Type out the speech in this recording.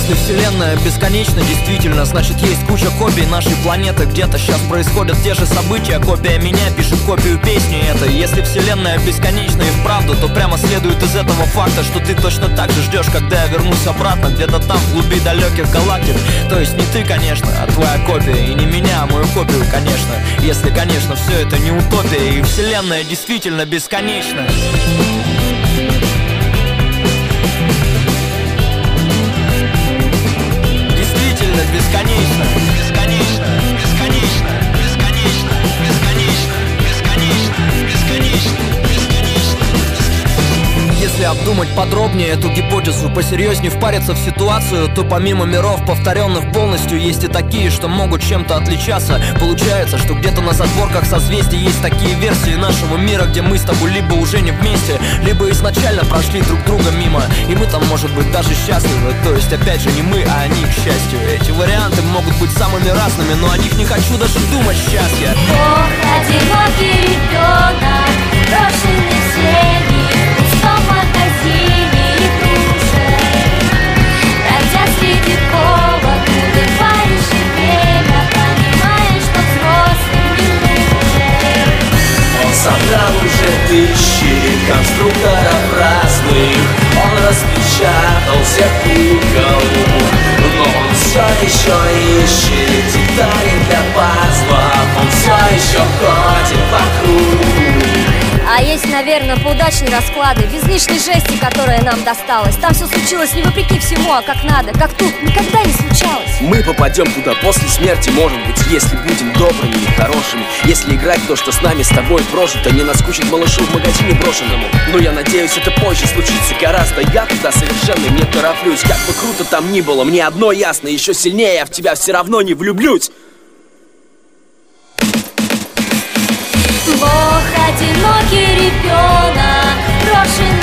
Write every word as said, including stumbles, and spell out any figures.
Если вселенная бесконечна, действительно, значит есть куча копий нашей планеты. Где-то сейчас происходят те же события. Копия меня пишет копию песни этой. Если вселенная бесконечна и вправду, то прямо следует из этого факта, что ты точно так же ждешь, когда я вернусь обратно, где-то там, в глуби далеких галактик. То есть не ты, конечно, а твоя копия. И не меня, а мою копию, конечно. Если, конечно, все это не утопия, и вселенная действительно бесконечна. Действительно бесконечно, бесконечно, бесконечно, бесконечно, бесконечно, бесконечно, бесконечно, бесконечно. Если обдумать подробнее эту гипотезу, посерьезнее впариться в ситуацию, то помимо миров, повторенных полностью, есть и такие, что могут чем-то отличаться. Получается, что где-то на задворках созвездий есть такие версии нашего мира, где мы с тобой либо уже не вместе, либо изначально прошли друг друга мимо, и мы там, может быть, даже счастливы. То есть, опять же, не мы, а они, к счастью. Эти варианты могут быть самыми разными, но о них не хочу даже думать сейчас я. Бог, одинокий ребенок, брошенный всеми, в пустом магазине игрушек, бродя среди полок, убиваешь и время, понимаешь, что взрослым не нужен. Он собрал уже тысячи конструкторов разных, он распечатал всех кукол, но он все еще ищет детали для пазлов, он все еще ходит по кругу. А есть, наверное, поудачнее расклады, без лишней жести, которая нам досталась. Там все случилось не вопреки всему, а как надо, как тут никогда не случалось. Мы попадем туда после смерти, может быть, если будем добрыми и хорошими. Если играть в то, что с нами с тобой прожито, не наскучит малышу в магазине брошенному. Но я надеюсь, это позже случится гораздо. Я туда совершенно не тороплюсь. Как бы круто там ни было, мне одно ясно: еще сильнее я в тебя все равно не влюблюсь. Бог, одинокий ребенок, брошенный